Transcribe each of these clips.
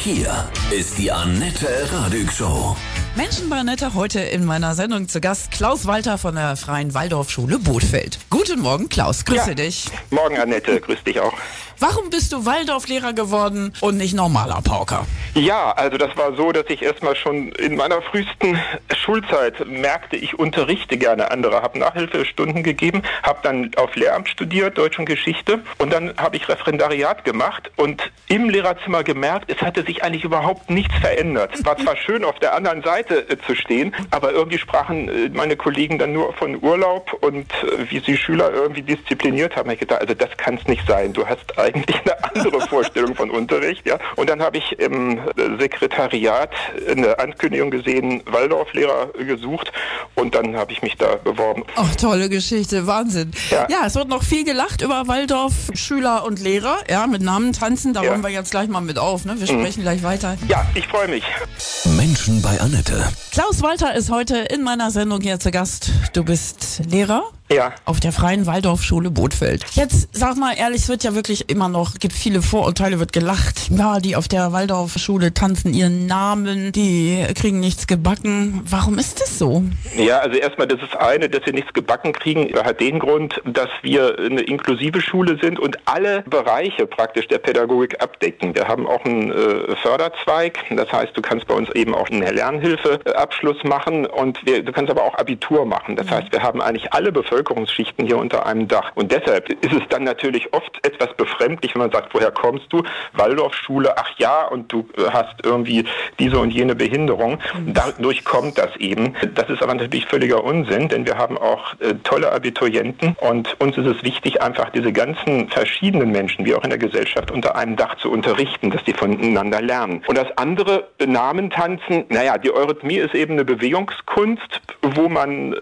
hier ist die Annette Radig Show. Menschen bei Annette, heute in meiner Sendung zu Gast Klaus Walter von der Freien Waldorfschule Bothfeld. Guten Morgen, Klaus, grüße dich. Morgen, Annette, grüß dich auch. Warum bist du Waldorflehrer geworden und nicht normaler Pauker? Ja, also das war so, dass ich erstmal schon in meiner frühesten Schulzeit merkte, ich unterrichte gerne andere, habe Nachhilfestunden gegeben, habe dann auf Lehramt studiert, Deutsch und Geschichte, und dann habe ich Referendariat gemacht und im Lehrerzimmer gemerkt, es hatte sich eigentlich überhaupt nichts verändert. Es war zwar schön, auf der anderen Seite zu stehen, aber irgendwie sprachen meine Kollegen dann nur von Urlaub und wie sie Schüler irgendwie diszipliniert haben. Ich gedacht, also das kann es nicht sein. Du hast eigentlich eine andere Vorstellung von Unterricht, ja. Und dann habe ich im Sekretariat eine Ankündigung gesehen, Waldorflehrer gesucht, und dann habe ich mich da beworben. Ach, tolle Geschichte, Wahnsinn. Ja, es wird noch viel gelacht über Waldorf-Schüler und Lehrer, ja, mit Namen tanzen, da räumen wir jetzt gleich mal mit auf, ne? Wir sprechen gleich weiter. Ja, ich freue mich. Menschen bei Annette. Klaus Walter ist heute in meiner Sendung hier zu Gast. Du bist Lehrer? Ja. Auf der Freien Waldorfschule Bothfeld. Jetzt sag mal ehrlich, es wird ja wirklich immer noch, gibt viele Vorurteile, wird gelacht. Ja, die auf der Waldorfschule tanzen ihren Namen, die kriegen nichts gebacken. Warum ist das so? Ja, also erstmal, das ist eine, dass wir nichts gebacken kriegen, hat den Grund, dass wir eine inklusive Schule sind und alle Bereiche praktisch der Pädagogik abdecken. Wir haben auch einen Förderzweig, das heißt, du kannst bei uns eben auch einen Lernhilfeabschluss machen und du kannst aber auch Abitur machen. Das heißt, wir haben eigentlich alle Bevölkerungsschichten hier unter einem Dach. Und deshalb ist es dann natürlich oft etwas befremdlich, wenn man sagt, woher kommst du? Waldorfschule, ach ja, und du hast irgendwie diese und jene Behinderung. Dadurch kommt das eben. Das ist aber natürlich völliger Unsinn, denn wir haben auch tolle Abiturienten und uns ist es wichtig, einfach diese ganzen verschiedenen Menschen, wie auch in der Gesellschaft, unter einem Dach zu unterrichten, dass die voneinander lernen. Und das andere, Namentanzen, naja, die Eurythmie ist eben eine Bewegungskunst, wo man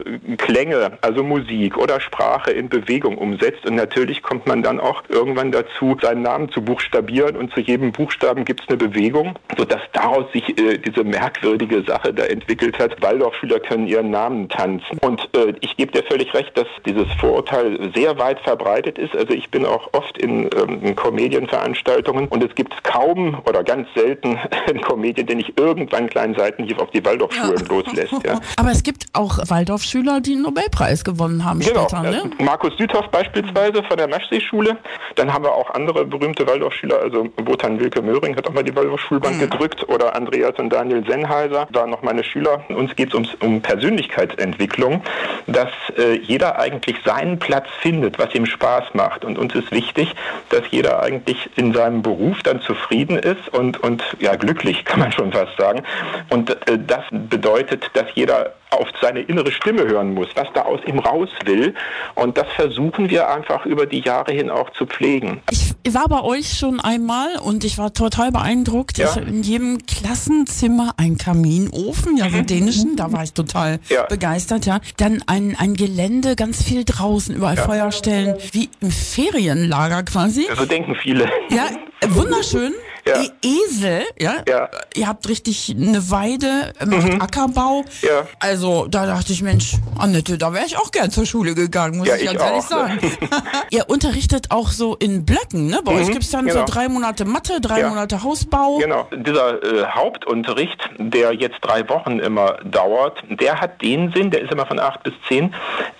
Klänge, also Musik oder Sprache in Bewegung umsetzt, und natürlich kommt man dann auch irgendwann dazu, seinen Namen zu buchstabieren, und zu jedem Buchstaben gibt es eine Bewegung, sodass daraus sich diese merkwürdige Sache da entwickelt hat. Waldorfschüler können ihren Namen tanzen. Und ich gebe dir völlig recht, dass dieses Vorurteil sehr weit verbreitet ist. Also ich bin auch oft in Comedian-Veranstaltungen, und es gibt kaum oder ganz selten einen Comedian, der nicht irgendwann einen kleinen Seitenhieb auf die Waldorfschulen loslässt. Ja. Aber es gibt auch Waldorfschüler, die einen Nobelpreis gewonnen haben später, ne? Markus Süthoff beispielsweise von der Maschsee-Schule. Dann haben wir auch andere berühmte Waldorfschüler, also Wotan Wilke Möhring hat auch mal die Waldorfschulbank gedrückt, oder Andreas und Daniel Sennheiser waren noch meine Schüler. Uns geht es um Persönlichkeitsentwicklung, dass jeder eigentlich seinen Platz findet, was ihm Spaß macht. Und uns ist wichtig, dass jeder eigentlich in seinem Beruf dann zufrieden ist und ja, glücklich, kann man schon fast sagen. Und das bedeutet, dass jeder auf seine innere Stimme hören muss, was da aus ihm raus will. Und das versuchen wir einfach über die Jahre hin auch zu pflegen. Ich war bei euch schon einmal und ich war total beeindruckt. Ja. In jedem Klassenzimmer ein Kaminofen, ja, so dänischen, da war ich total begeistert, ja. Dann ein Gelände, ganz viel draußen, überall Feuerstellen, wie im Ferienlager quasi. So denken viele. Ja, wunderschön. Ja. Esel, ja? Ihr habt richtig eine Weide, macht Ackerbau. Ja. Also da dachte ich, Mensch, Annette, da wäre ich auch gern zur Schule gegangen, muss ich ganz ehrlich sagen. Ihr unterrichtet auch so in Blöcken, ne? Bei euch gibt es dann so 3 Monate Mathe, 3 Monate Hausbau. Genau, dieser Hauptunterricht, der jetzt 3 Wochen immer dauert, der hat den Sinn, der ist immer von 8 bis 10,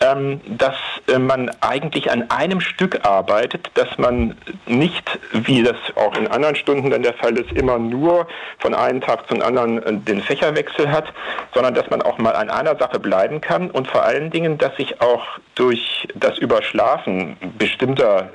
dass man eigentlich an einem Stück arbeitet, dass man nicht, wie das auch in anderen Stunden dann der Fall ist, immer nur von einem Tag zum anderen den Fächerwechsel hat, sondern dass man auch mal an einer Sache bleiben kann, und vor allen Dingen, dass sich auch durch das Überschlafen bestimmter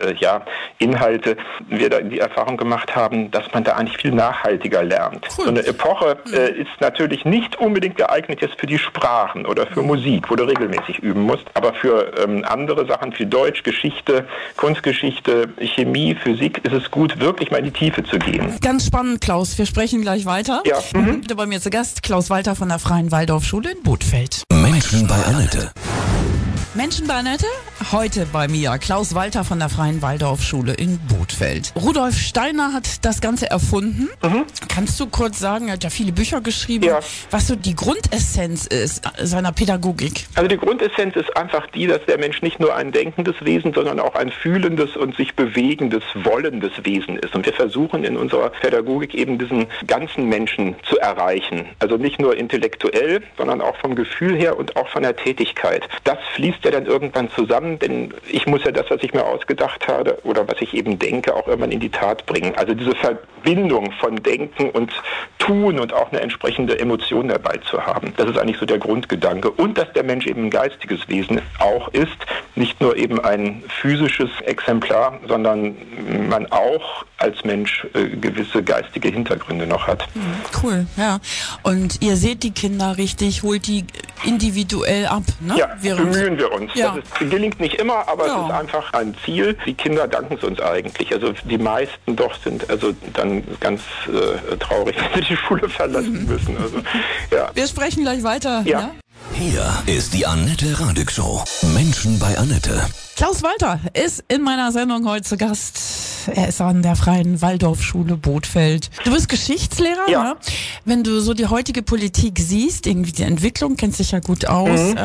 Inhalte wir da die Erfahrung gemacht haben, dass man da eigentlich viel nachhaltiger lernt. Cool. So eine Epoche ist natürlich nicht unbedingt geeignet jetzt für die Sprachen oder für Musik, wo du regelmäßig üben musst, aber für andere Sachen, für Deutsch, Geschichte, Kunstgeschichte, Chemie, Physik, ist es gut, wirklich mal in die Tiefe zu gehen. Ganz spannend, Klaus. Wir sprechen gleich weiter. Ja. Bei mir zu Gast Klaus Walter von der Freien Waldorfschule in Bothfeld. Menschen bei Annette. Menschen bei Annette, Heute bei mir Klaus Walter von der Freien Waldorfschule in Bothfeld. Rudolf Steiner hat das Ganze erfunden. Kannst du kurz sagen, er hat ja viele Bücher geschrieben, was so die Grundessenz ist seiner Pädagogik? Also die Grundessenz ist einfach die, dass der Mensch nicht nur ein denkendes Wesen, sondern auch ein fühlendes und sich bewegendes, wollendes Wesen ist. Und wir versuchen in unserer Pädagogik eben diesen ganzen Menschen zu erreichen. Also nicht nur intellektuell, sondern auch vom Gefühl her und auch von der Tätigkeit. Das fließt ja dann irgendwann zusammen, denn ich muss ja das, was ich mir ausgedacht habe oder was ich eben denke, auch irgendwann in die Tat bringen. Also diese Verbindung von Denken und Tun und auch eine entsprechende Emotion dabei zu haben. Das ist eigentlich so der Grundgedanke. Und dass der Mensch eben ein geistiges Wesen auch ist, nicht nur eben ein physisches Exemplar, sondern man auch als Mensch gewisse geistige Hintergründe noch hat. Cool, ja. Und ihr seht die Kinder richtig, holt die individuell ab, ne? Ja, bemühen wir uns. Ja. Das gelingt nicht immer, aber es ist einfach ein Ziel. Die Kinder danken es uns eigentlich. Also die meisten doch sind also dann ganz traurig, wenn sie die Schule verlassen müssen. Also, ja. Wir sprechen gleich weiter. Ja. Hier ist die Annette Radig Show. Menschen bei Annette. Klaus Walter ist in meiner Sendung heute zu Gast. Er ist an der Freien Waldorfschule Bothfeld. Du bist Geschichtslehrer, ne? Wenn du so die heutige Politik siehst, irgendwie die Entwicklung, kennst dich ja gut aus.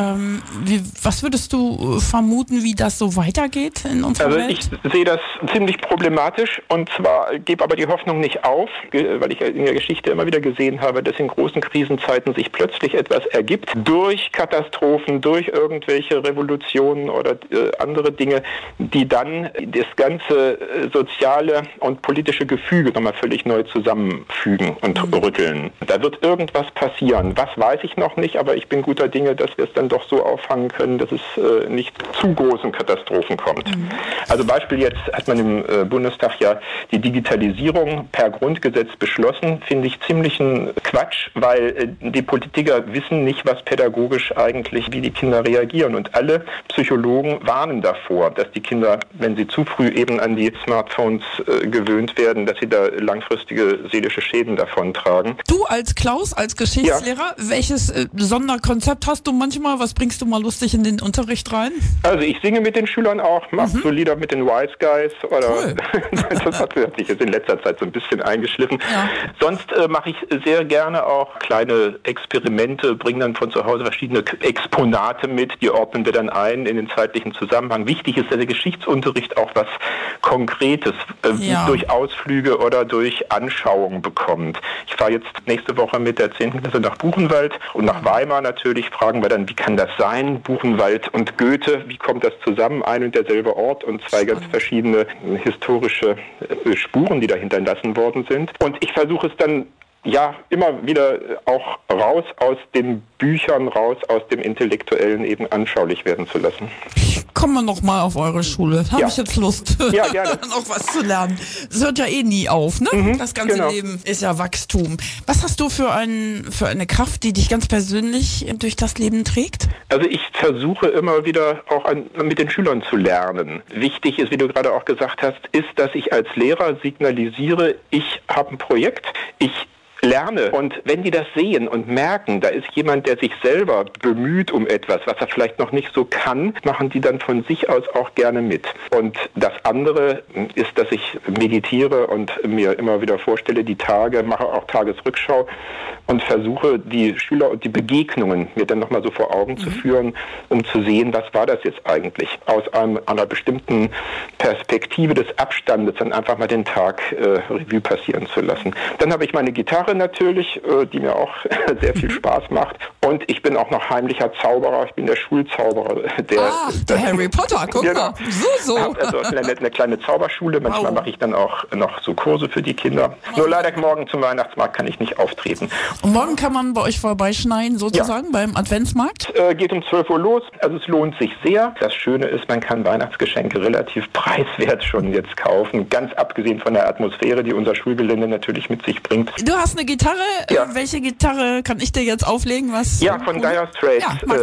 Was würdest du vermuten, wie das so weitergeht in unserer Welt? Ich sehe das ziemlich problematisch und zwar gebe aber die Hoffnung nicht auf, weil ich in der Geschichte immer wieder gesehen habe, dass in großen Krisenzeiten sich plötzlich etwas ergibt durch Katastrophen, durch irgendwelche Revolutionen oder andere Dinge, die dann das ganze soziale und politische Gefüge nochmal völlig neu zusammenfügen und rütteln. Da wird irgendwas passieren. Was weiß ich noch nicht, aber ich bin guter Dinge, dass wir es dann doch so auffangen können, dass es nicht zu großen Katastrophen kommt. Also Beispiel jetzt hat man im Bundestag ja die Digitalisierung per Grundgesetz beschlossen, finde ich ziemlich ein Quatsch, weil die Politiker wissen nicht, was pädagogisch eigentlich, wie die Kinder reagieren und alle Psychologen warnen davor, dass die Kinder, wenn sie zu früh eben an die Smartphones gewöhnt werden, dass sie da langfristige seelische Schäden davontragen. Du als Klaus, als Geschichtslehrer, welches Sonderkonzept hast du manchmal? Was bringst du mal lustig in den Unterricht rein? Also ich singe mit den Schülern auch, mache so Lieder mit den Wise Guys oder das hat sich jetzt in letzter Zeit so ein bisschen eingeschliffen. Ja. Sonst mache ich sehr gerne auch kleine Experimente, bringe dann von zu Hause verschiedene Exponate mit, die ordnen wir dann ein in den zeitlichen Zusammenhang. Wichtig ist, dass der Geschichtsunterricht auch was Konkretes durch Ausflüge oder durch Anschauungen bekommt. Ich fahre jetzt nächste Woche mit der 10. Klasse nach Buchenwald und nach Weimar natürlich, fragen wir dann, wie kann das sein? Buchenwald und Goethe, wie kommt das zusammen? Ein und derselbe Ort und zwei ganz verschiedene historische Spuren, die da hinterlassen worden sind. Und ich versuche es dann immer wieder auch raus aus den Büchern, raus aus dem Intellektuellen eben anschaulich werden zu lassen. Kommen wir noch mal auf eure Schule. Habe ich jetzt Lust, gerne. noch was zu lernen. Das hört ja eh nie auf, ne? Das ganze Leben ist ja Wachstum. Was hast du für eine Kraft, die dich ganz persönlich durch das Leben trägt? Also ich versuche immer wieder auch mit den Schülern zu lernen. Wichtig ist, wie du gerade auch gesagt hast, ist, dass ich als Lehrer signalisiere, ich habe ein Projekt, ich lerne. Und wenn die das sehen und merken, da ist jemand, der sich selber bemüht um etwas, was er vielleicht noch nicht so kann, machen die dann von sich aus auch gerne mit. Und das andere ist, dass ich meditiere und mir immer wieder vorstelle, die Tage, mache auch Tagesrückschau und versuche, die Schüler und die Begegnungen mir dann nochmal so vor Augen zu führen, um zu sehen, was war das jetzt eigentlich? Aus einer bestimmten Perspektive des Abstandes dann einfach mal den Tag Revue passieren zu lassen. Dann habe ich meine Gitarre natürlich, die mir auch sehr viel Spaß macht. Und ich bin auch noch heimlicher Zauberer. Ich bin der Schulzauberer. Der Harry Potter, guck mal. So. Also eine kleine Zauberschule. Manchmal mache ich dann auch noch so Kurse für die Kinder. Nur leider morgen zum Weihnachtsmarkt kann ich nicht auftreten. Und morgen kann man bei euch vorbeischneien, sozusagen, beim Adventsmarkt? Geht um 12 Uhr los. Also es lohnt sich sehr. Das Schöne ist, man kann Weihnachtsgeschenke relativ preiswert schon jetzt kaufen. Ganz abgesehen von der Atmosphäre, die unser Schulgelände natürlich mit sich bringt. Du hast eine Gitarre. Welche Gitarre kann ich dir jetzt auflegen? Von Dire Straits.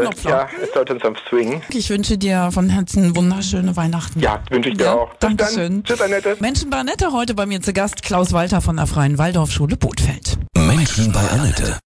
Sultans of Swing. Ich wünsche dir von Herzen wunderschöne Weihnachten. Ja, wünsche ich dir auch. Dankeschön. Tschüss, Annette. Menschen bei Annette, heute bei mir zu Gast Klaus Walter von der Freien Waldorfschule Bothfeld. Menschen bei Annette.